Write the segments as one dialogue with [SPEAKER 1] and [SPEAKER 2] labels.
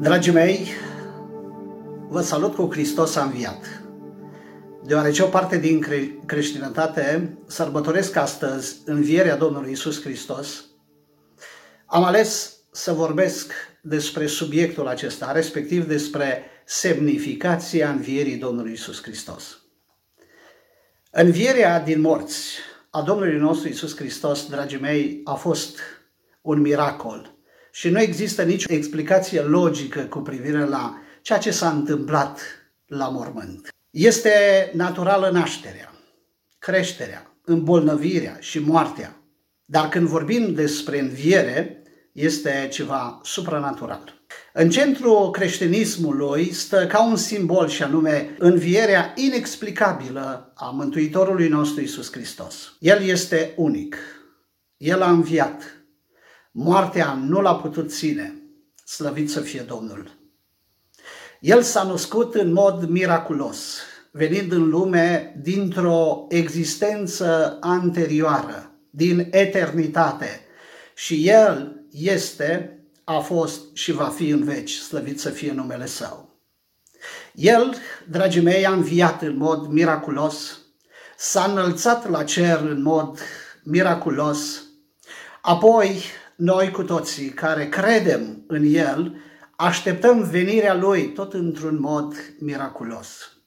[SPEAKER 1] Dragii mei, vă salut cu Hristos a înviat. Deoarece o parte din creștinătate sărbătoresc astăzi învierea Domnului Iisus Hristos, am ales să vorbesc despre subiectul acesta, respectiv despre semnificația învierii Domnului Iisus Hristos. Învierea din morți a Domnului nostru Iisus Hristos, dragii mei, a fost un miracol și nu există nicio explicație logică cu privire la ceea ce s-a întâmplat la mormânt. Este naturală nașterea, creșterea, îmbolnăvirea și moartea, dar când vorbim despre înviere, este ceva supranatural. În centrul creștinismului stă ca un simbol și anume învierea inexplicabilă a Mântuitorului nostru Iisus Hristos. El este unic. El a înviat. Moartea nu l-a putut ține. Slăvit să fie Domnul. El s-a născut în mod miraculos, venind în lume dintr-o existență anterioară, din eternitate. Și El este, a fost și va fi în veci, slăvit să fie numele Său. El, dragii mei, a înviat în mod miraculos, s-a înălțat la cer în mod miraculos, apoi noi cu toții care credem în El, așteptăm venirea Lui tot într-un mod miraculos.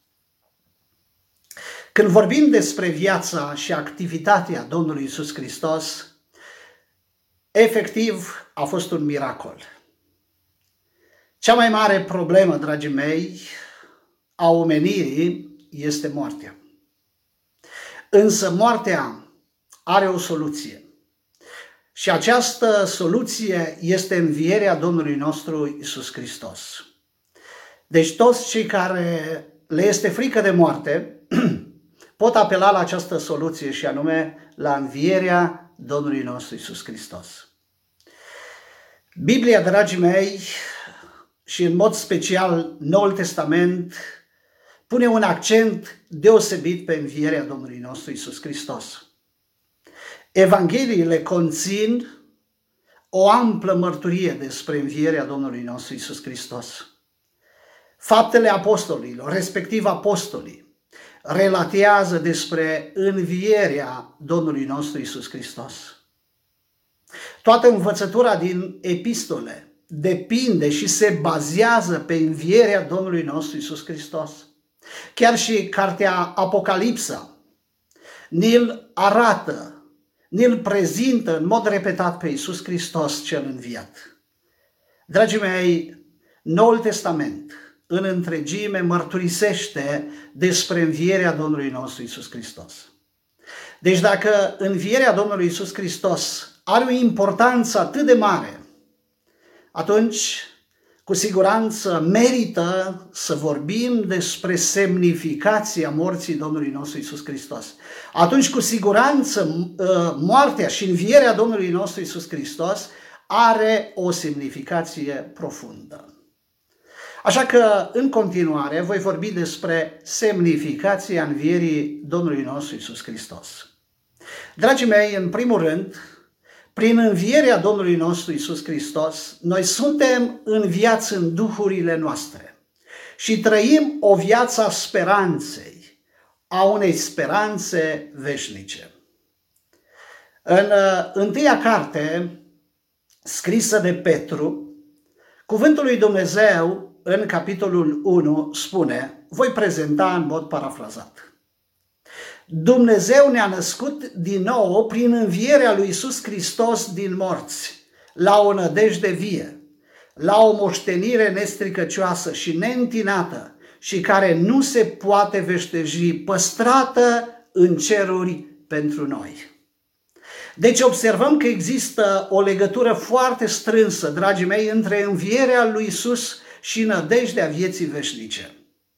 [SPEAKER 1] Când vorbim despre viața și activitatea Domnului Iisus Hristos, efectiv a fost un miracol. Cea mai mare problemă, dragii mei, a omenirii este moartea. Însă moartea are o soluție. Și această soluție este învierea Domnului nostru Iisus Hristos. Deci toți cei care le este frică de moarte pot apela la această soluție și anume la învierea Domnului nostru Iisus Hristos. Biblia, dragii mei, și în mod special Noul Testament, pune un accent deosebit pe învierea Domnului nostru Iisus Hristos. Evangheliile conțin o amplă mărturie despre învierea Domnului nostru Iisus Hristos. Faptele apostolilor, respectiv apostolii, relatează despre învierea Domnului nostru Iisus Hristos. Toată învățătura din epistole depinde și se bazează pe învierea Domnului nostru Iisus Hristos. Chiar și cartea Apocalipsa ni-l arată, ni-l prezintă în mod repetat pe Iisus Hristos cel înviat. Dragii mei, Noul Testament în întregime mărturisește despre învierea Domnului nostru Iisus Hristos. Deci dacă învierea Domnului Iisus Hristos are o importanță atât de mare, atunci cu siguranță merită să vorbim despre semnificația morții Domnului nostru Iisus Hristos. Atunci cu siguranță moartea și învierea Domnului nostru Iisus Hristos are o semnificație profundă. Așa că în continuare voi vorbi despre semnificația învierii Domnului nostru Iisus Hristos. Dragii mei, în primul rând, prin învierea Domnului nostru Iisus Hristos, noi suntem înviați în duhurile noastre și trăim o viață a speranței, a unei speranțe veșnice. În întâia carte scrisă de Petru, cuvântul lui Dumnezeu în capitolul 1 spune, voi prezenta în mod parafrazat. Dumnezeu ne-a născut din nou prin învierea lui Iisus Hristos din morți, la o nădejde vie, la o moștenire nestricăcioasă și neîntinată și care nu se poate veșteji, păstrată în ceruri pentru noi. Deci observăm că există o legătură foarte strânsă, dragii mei, între învierea lui Iisus și nădejdea vieții veșnice.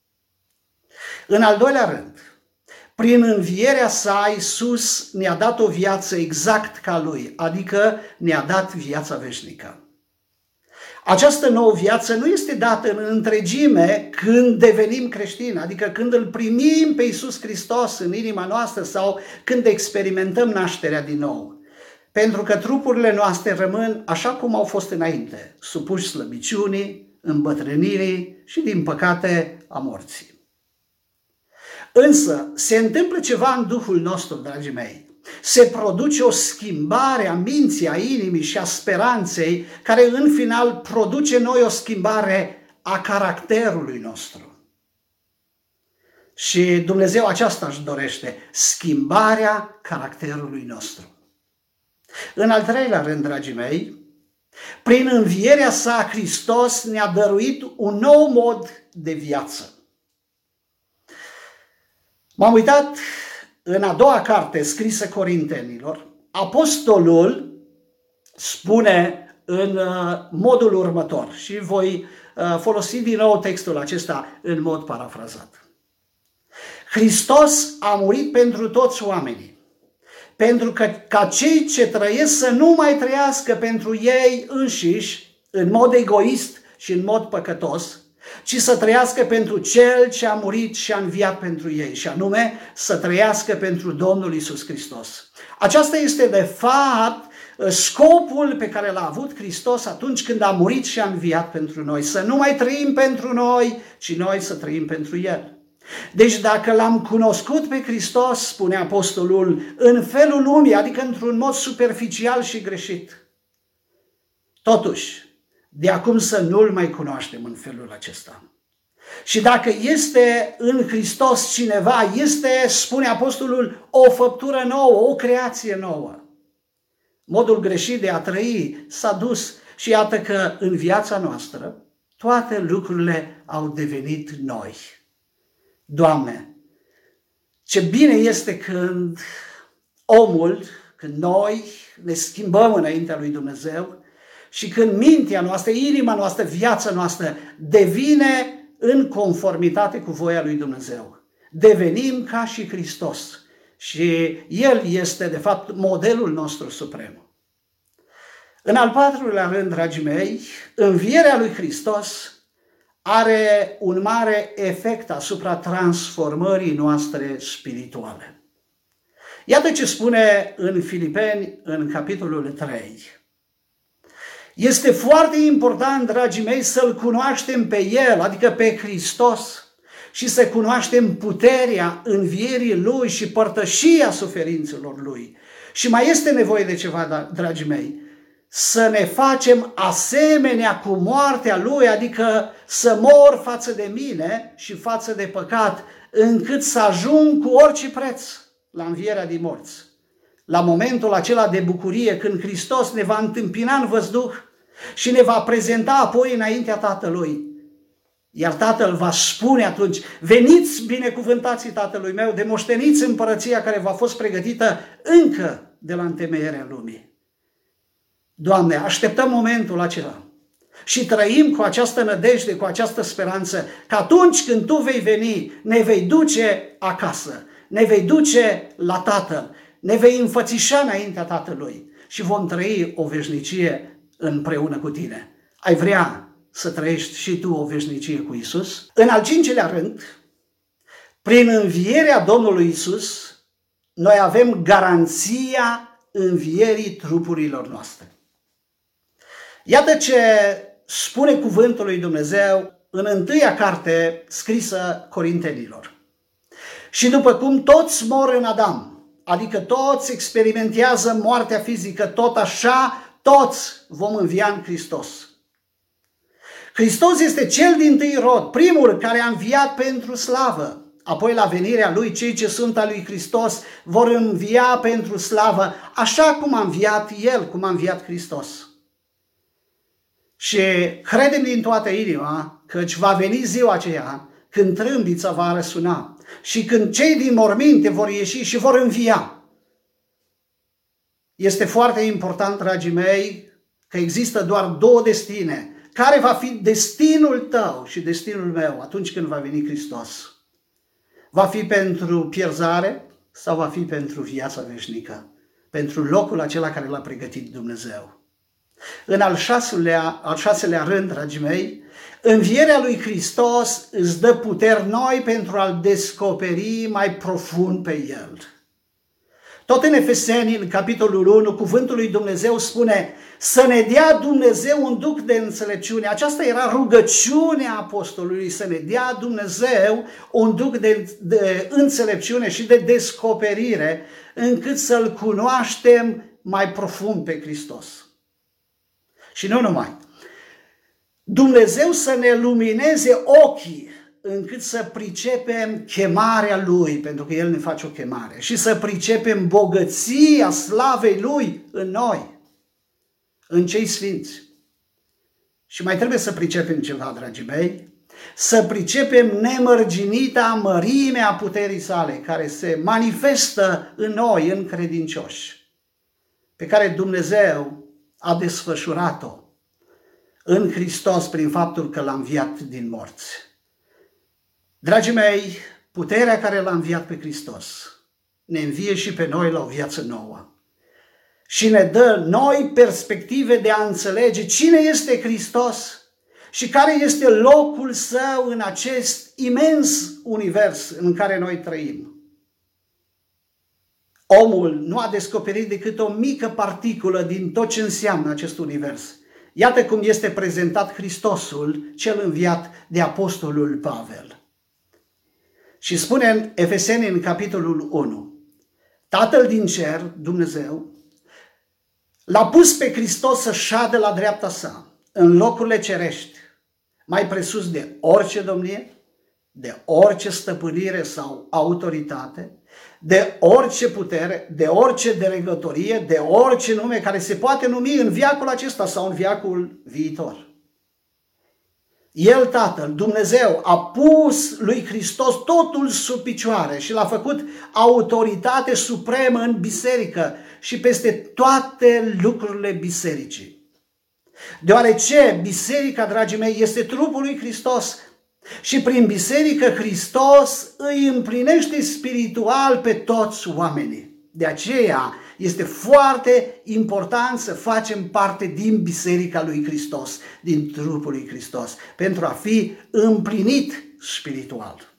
[SPEAKER 1] În al doilea rând, prin învierea sa, Iisus ne-a dat o viață exact ca Lui, adică ne-a dat viața veșnică. Această nouă viață nu este dată în întregime când devenim creștini, adică când îl primim pe Iisus Hristos în inima noastră sau când experimentăm nașterea din nou. Pentru că trupurile noastre rămân așa cum au fost înainte, supuși slăbiciunii, îmbătrânirii și, din păcate, a morții. Însă, se întâmplă ceva în Duhul nostru, dragii mei. Se produce o schimbare a minții, a inimii și a speranței, care în final produce în noi o schimbare a caracterului nostru. Și Dumnezeu aceasta își dorește, schimbarea caracterului nostru. În al treilea rând, dragii mei, prin învierea sa, Hristos ne-a dăruit un nou mod de viață. M-am uitat în a doua carte scrisă Corintenilor, apostolul spune în modul următor și voi folosi din nou textul acesta în mod parafrazat. Hristos a murit pentru toți oamenii, pentru că ca cei ce trăiesc să nu mai trăiască pentru ei înșiși, în mod egoist și în mod păcătos, ci să trăiască pentru Cel ce a murit și a înviat pentru ei, și anume să trăiască pentru Domnul Iisus Hristos. Aceasta este de fapt scopul pe care l-a avut Hristos atunci când a murit și a înviat pentru noi. Să nu mai trăim pentru noi, ci noi să trăim pentru El. Deci dacă l-am cunoscut pe Hristos, spune apostolul, în felul lumii, adică într-un mod superficial și greșit, totuși, de acum să nu-L mai cunoaștem în felul acesta. Și dacă este în Hristos cineva, este, spune apostolul, o făptură nouă, o creație nouă. Modul greșit de a trăi s-a dus și iată că în viața noastră toate lucrurile au devenit noi. Doamne, ce bine este când omul, când noi ne schimbăm înaintea lui Dumnezeu și când mintea noastră, inima noastră, viața noastră devine în conformitate cu voia lui Dumnezeu. Devenim ca și Hristos și El este de fapt modelul nostru suprem. În al patrulea rând, dragii mei, învierea lui Hristos are un mare efect asupra transformării noastre spirituale. Iată ce spune în Filipeni, în capitolul 3. Este foarte important, dragii mei, să-L cunoaștem pe El, adică pe Hristos, și să cunoaștem puterea învierii Lui și părtășia suferințelor Lui. Și mai este nevoie de ceva, dragii mei, să ne facem asemenea cu moartea Lui, adică să mor față de mine și față de păcat, încât să ajung cu orice preț la învierea din morți. La momentul acela de bucurie, când Hristos ne va întâmpina în văzduh și ne va prezenta apoi înaintea Tatălui. Iar Tatăl va spune atunci, veniți binecuvântații Tatălui meu, de moșteniți împărăția care v-a fost pregătită încă de la întemeierea lumii. Doamne, așteptăm momentul acela și trăim cu această nădejde, cu această speranță, că atunci când Tu vei veni, ne vei duce acasă, ne vei duce la Tatăl, ne vei înfățișa înaintea Tatălui și vom trăi o veșnicie împreună cu Tine. Ai vrea să trăiești și tu o veșnicie cu Isus? În al cincilea rând, prin învierea Domnului Isus, noi avem garanția învierii trupurilor noastre. Iată ce spune cuvântul lui Dumnezeu în întâia carte scrisă Corintenilor. Și după cum toți mor în Adam, adică toți experimentează moartea fizică, tot așa toți vom învia în Hristos. Hristos este cel dintâi rod, primul care a înviat pentru slavă. Apoi la venirea Lui, cei ce sunt al lui Hristos vor învia pentru slavă, așa cum a înviat El, cum a înviat Hristos. Și credem din toată inima căci va veni ziua aceea când trâmbița va răsuna și când cei din morminte vor ieși și vor învia. Este foarte important, dragii mei, că există doar două destine. Care va fi destinul tău și destinul meu atunci când va veni Hristos? Va fi pentru pierzare sau va fi pentru viața veșnică? Pentru locul acela care l-a pregătit Dumnezeu. În al șaselea rând, dragii mei, învierea lui Hristos îți dă puteri noi pentru a-L descoperi mai profund pe El. Tot în Efeseni, în capitolul 1, cuvântul lui Dumnezeu spune să ne dea Dumnezeu un duc de înțelepciune. Aceasta era rugăciunea apostolului, să ne dea Dumnezeu un duc de înțelepciune și de descoperire, încât să-L cunoaștem mai profund pe Hristos. Și nu numai. Dumnezeu să ne lumineze ochii, încât să pricepem chemarea Lui, pentru că El ne face o chemare, și să pricepem bogăția slavei Lui în noi, în cei sfinți. Și mai trebuie să pricepem ceva, dragii mei, să pricepem nemărginita mărimea puterii sale, care se manifestă în noi, în credincioși, pe care Dumnezeu a desfășurat-o în Hristos prin faptul că L-a înviat din morți. Dragii mei, puterea care L-a înviat pe Hristos ne învie și pe noi la o viață nouă și ne dă noi perspective de a înțelege cine este Hristos și care este locul Său în acest imens univers în care noi trăim. Omul nu a descoperit decât o mică particulă din tot ce înseamnă acest univers. Iată cum este prezentat Hristosul, cel înviat de apostolul Pavel. Și spune în Efeseni, în capitolul 1, Tatăl din cer, Dumnezeu, L-a pus pe Hristos să șadă la dreapta sa, în locurile cerești, mai presus de orice domnie, de orice stăpânire sau autoritate, de orice putere, de orice deregătorie, de orice nume care se poate numi în veacul acesta sau în veacul viitor. El, Tatăl, Dumnezeu, a pus lui Hristos totul sub picioare și L-a făcut autoritate supremă în biserică și peste toate lucrurile bisericii. Deoarece biserica, dragii mei, este trupul lui Hristos și prin biserică Hristos îi împlinește spiritual pe toți oamenii. De aceea este foarte important să facem parte din biserica lui Hristos, din trupul lui Hristos, pentru a fi împlinit spiritual.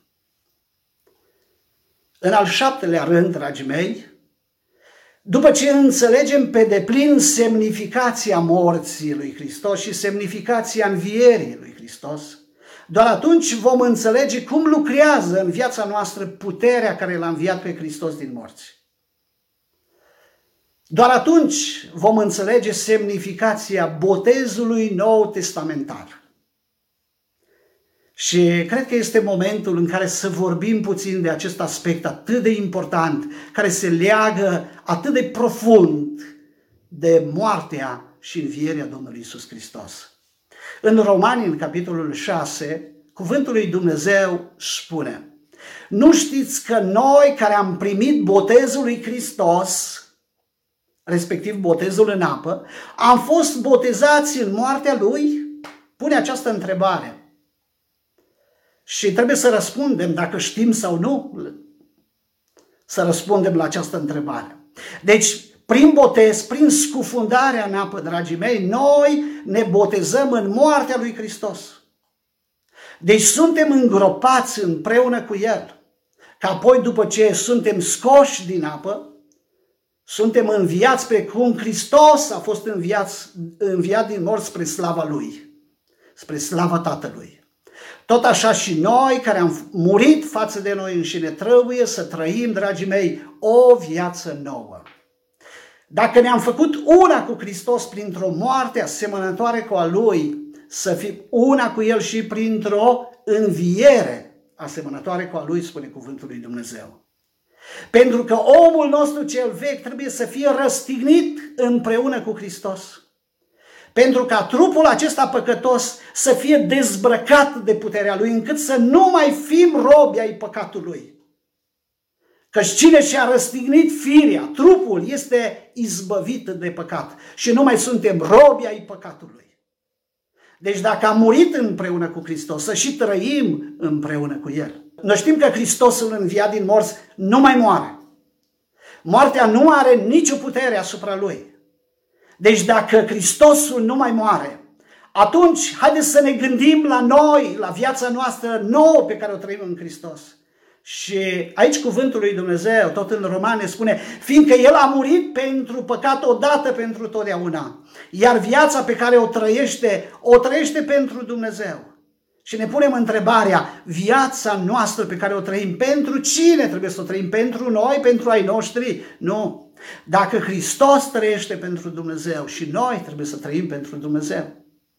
[SPEAKER 1] În al 7-lea rând, dragii mei, după ce înțelegem pe deplin semnificația morții lui Hristos și semnificația învierii lui Hristos, doar atunci vom înțelege cum lucrează în viața noastră puterea care L-a înviat pe Hristos din morți. Doar atunci vom înțelege semnificația botezului nou testamentar. Și cred că este momentul în care să vorbim puțin de acest aspect atât de important, care se leagă atât de profund de moartea și învierea Domnului Iisus Hristos. În Romani, în capitolul 6, cuvântul lui Dumnezeu spune: nu știți că noi care am primit botezul lui Hristos, respectiv botezul în apă, am fost botezați în moartea Lui? Pune această întrebare. Și trebuie să răspundem, dacă știm sau nu, să răspundem la această întrebare. Deci, prin botez, prin scufundarea în apă, dragii mei, noi ne botezăm în moartea lui Hristos. Deci suntem îngropați împreună cu El, că apoi, după ce suntem scoși din apă, suntem înviați pe cum Hristos a fost înviat din morți spre slava Lui, spre slava Tatălui. Tot așa și noi care am murit față de noi înșine trebuie să trăim, dragii mei, o viață nouă. Dacă ne-am făcut una cu Hristos printr-o moarte asemănătoare cu a Lui, să fim una cu El și printr-o înviere asemănătoare cu a Lui, spune cuvântul lui Dumnezeu. Pentru că omul nostru cel vechi trebuie să fie răstignit împreună cu Hristos. Pentru ca trupul acesta păcătos să fie dezbrăcat de puterea lui, încât să nu mai fim robi ai păcatului. Căci cine și-a răstignit firea, trupul, este izbăvit de păcat și nu mai suntem robi ai păcatului. Deci dacă am murit împreună cu Hristos, să și trăim împreună cu El. Noi știm că Hristosul înviat din morți nu mai moare. Moartea nu are nicio putere asupra Lui. Deci dacă Hristosul nu mai moare, atunci haideți să ne gândim la noi, la viața noastră nouă pe care o trăim în Hristos. Și aici cuvântul lui Dumnezeu, tot în Romane, spune, fiindcă El a murit pentru păcat odată pentru totdeauna, iar viața pe care o trăiește pentru Dumnezeu. Și ne punem întrebarea, viața noastră pe care o trăim, pentru cine trebuie să o trăim? Pentru noi, pentru ai noștri? Nu. Dacă Hristos trăiește pentru Dumnezeu și noi trebuie să trăim pentru Dumnezeu.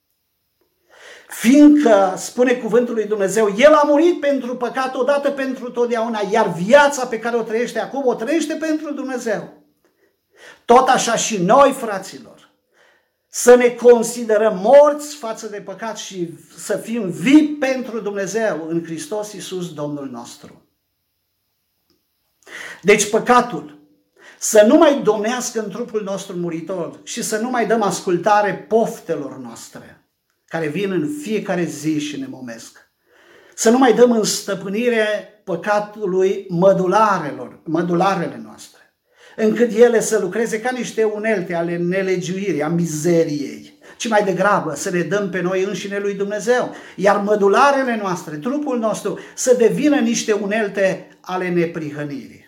[SPEAKER 1] Fiindcă, spune cuvântul lui Dumnezeu, El a murit pentru păcat odată pentru totdeauna, iar viața pe care o trăiește acum, o trăiește pentru Dumnezeu. Tot așa și noi, fraților, să ne considerăm morți față de păcat și să fim vii pentru Dumnezeu în Hristos Iisus, Domnul nostru. Deci păcatul să nu mai domnească în trupul nostru muritor și să nu mai dăm ascultare poftelor noastre, care vin în fiecare zi și ne momesc. Să nu mai dăm în stăpânire păcatului mădularele noastre, încât ele să lucreze ca niște unelte ale nelegiuirii, a mizeriei, ci mai degrabă să ne dăm pe noi înșine lui Dumnezeu, iar mădularele noastre, trupul nostru, să devină niște unelte ale neprihănirii.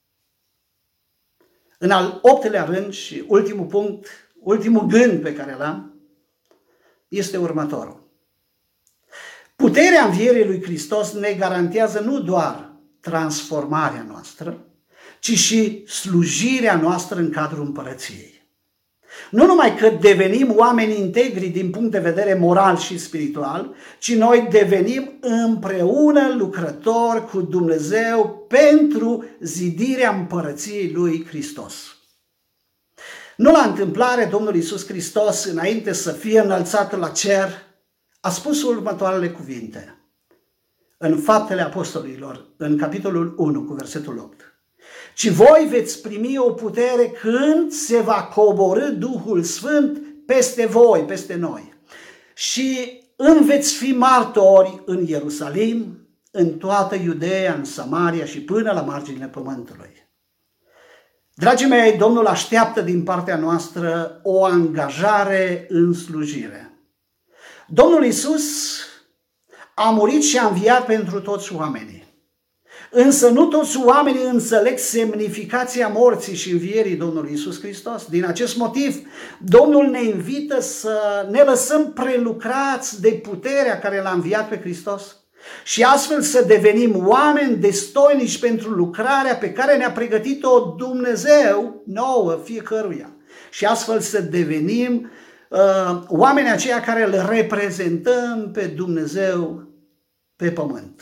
[SPEAKER 1] În al 8-lea rând și ultimul punct, ultimul gând pe care l-am, este următorul. Puterea învierii lui Hristos ne garantează nu doar transformarea noastră, ci și slujirea noastră în cadrul împărăției. Nu numai că devenim oameni integri din punct de vedere moral și spiritual, ci noi devenim împreună lucrători cu Dumnezeu pentru zidirea împărăției lui Hristos. Nu la întâmplare, Domnul Iisus Hristos, înainte să fie înălțat la cer, a spus următoarele cuvinte în Faptele Apostolilor, în capitolul 1, cu versetul 8. Ci voi veți primi o putere când se va coborî Duhul Sfânt peste voi, peste noi. Și îmi veți fi martori în Ierusalim, în toată Iudeea, în Samaria și până la marginile pământului. Dragii mei, Domnul așteaptă din partea noastră o angajare în slujire. Domnul Iisus a murit și a înviat pentru toți oamenii. Însă nu toți oamenii înțeleg semnificația morții și învierii Domnului Iisus Hristos. Din acest motiv, Domnul ne invită să ne lăsăm prelucrați de puterea care l-a înviat pe Hristos și astfel să devenim oameni destoinici pentru lucrarea pe care ne-a pregătit-o Dumnezeu nouă fiecăruia. Și astfel să devenim oamenii aceia care îl reprezentăm pe Dumnezeu pe pământ.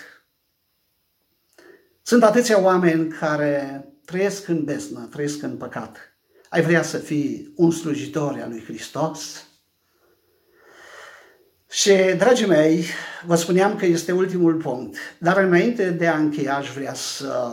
[SPEAKER 1] Sunt atâția oameni care trăiesc în beznă, trăiesc în păcat. Ai vrea să fii un slujitor al lui Hristos? Și, dragii mei, vă spuneam că este ultimul punct, dar înainte de a încheia aș vrea să...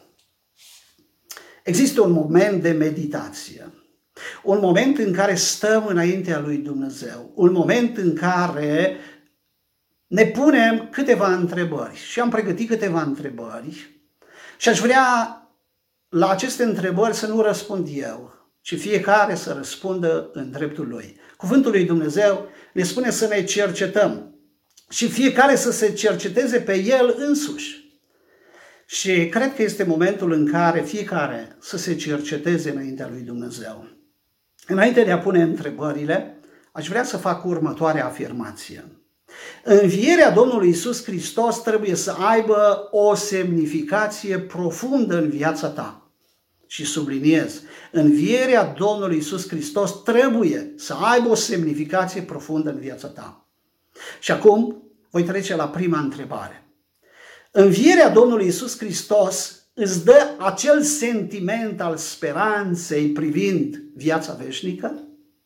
[SPEAKER 1] Există un moment de meditație, un moment în care stăm înaintea lui Dumnezeu, un moment în care ne punem câteva întrebări și am pregătit câteva întrebări și aș vrea la aceste întrebări să nu răspund eu, ci fiecare să răspundă în dreptul lui. Cuvântul lui Dumnezeu ne spune să ne cercetăm și fiecare să se cerceteze pe el însuși. Și cred că este momentul în care fiecare să se cerceteze înaintea lui Dumnezeu. Înainte de a pune întrebările, aș vrea să fac următoarea afirmație. Învierea Domnului Iisus Hristos trebuie să aibă o semnificație profundă în viața ta. Și subliniez, învierea Domnului Iisus Hristos trebuie să aibă o semnificație profundă în viața ta. Și acum voi trece la prima întrebare. Învierea Domnului Iisus Hristos îți dă acel sentiment al speranței privind viața veșnică?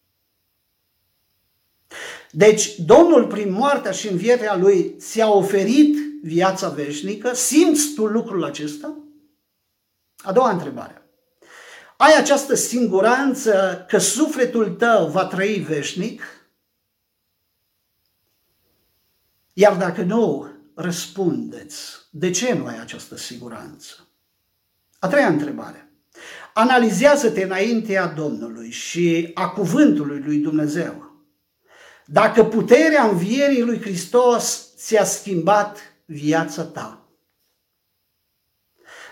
[SPEAKER 1] Deci, Domnul, prin moartea și învierea Lui, ți-a oferit viața veșnică? Simți tu lucrul acesta? A doua întrebare. Ai această siguranță că sufletul tău va trăi veșnic? Iar dacă nu, răspundeți. De ce nu ai această siguranță? A treia întrebare. Analizează-te înaintea Domnului și a cuvântului lui Dumnezeu. Dacă puterea învierii lui Hristos ți-a schimbat viața ta.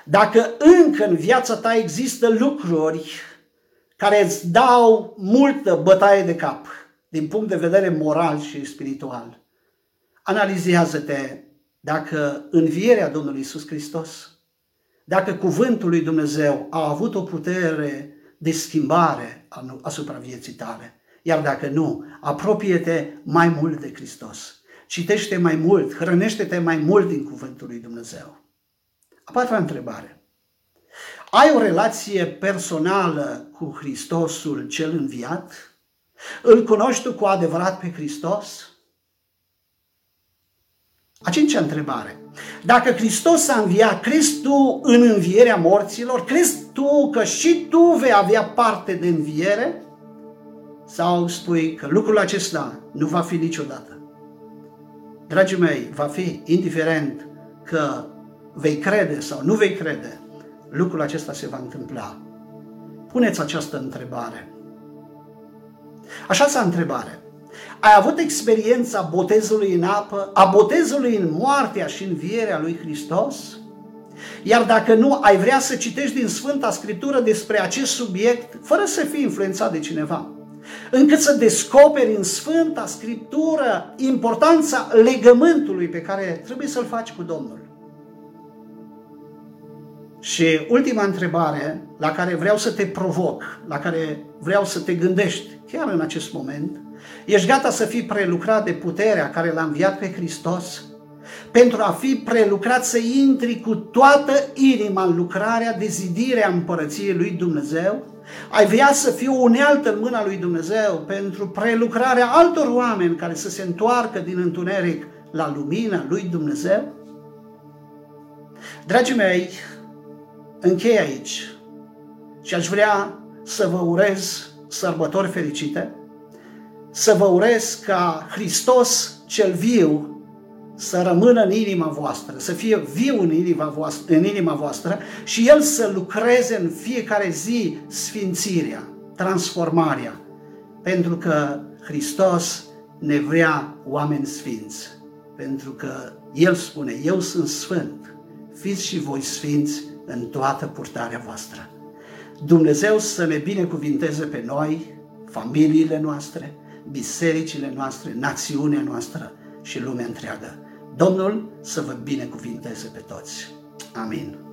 [SPEAKER 1] Dacă încă în viața ta există lucruri care îți dau multă bătaie de cap din punct de vedere moral și spiritual, analizează-te dacă învierea Domnului Iisus Hristos, dacă cuvântul lui Dumnezeu a avut o putere de schimbare asupra vieții tale. Iar dacă nu, apropie-te mai mult de Hristos. Citește mai mult, hrănește-te mai mult din cuvântul lui Dumnezeu. A patra întrebare. Ai o relație personală cu Hristosul cel înviat? Îl cunoști tu cu adevărat pe Hristos? A cincea întrebare. Dacă Hristos a înviat, crezi tu în învierea morților? Crezi tu că și tu vei avea parte de înviere? Sau spui că lucrul acesta nu va fi niciodată? Dragii mei, va fi indiferent că vei crede sau nu vei crede, lucrul acesta se va întâmpla. Puneți această întrebare. A șasea întrebare. Ai avut experiența botezului în apă, a botezului în moartea și învierea lui Hristos? Iar dacă nu, ai vrea să citești din Sfânta Scriptură despre acest subiect, fără să fii influențat de cineva, încât să descoperi în Sfânta Scriptură importanța legământului pe care trebuie să-l faci cu Domnul. Și ultima întrebare la care vreau să te provoc, la care vreau să te gândești chiar în acest moment: ești gata să fii prelucrat de puterea care l-a înviat pe Hristos, pentru a fi prelucrat să intri cu toată inima în lucrarea de zidire a împărăției lui Dumnezeu? Ai vrea să fii o unealtă în mâna lui Dumnezeu pentru prelucrarea altor oameni care să se întoarcă din întuneric la lumina lui Dumnezeu? Dragii mei, închei aici și aș vrea să vă urez sărbători fericite, să vă urez ca Hristos cel viu să rămână în inima voastră, să fie viu în inima voastră și El să lucreze în fiecare zi sfințirea, transformarea, pentru că Hristos ne vrea oameni sfinți, pentru că El spune: eu sunt sfânt, fiți și voi sfinți în toată purtarea voastră. Dumnezeu să ne binecuvinteze pe noi, familiile noastre, bisericile noastre, națiunea noastră și lumea întreagă. Domnul să vă binecuvinteze pe toți. Amin.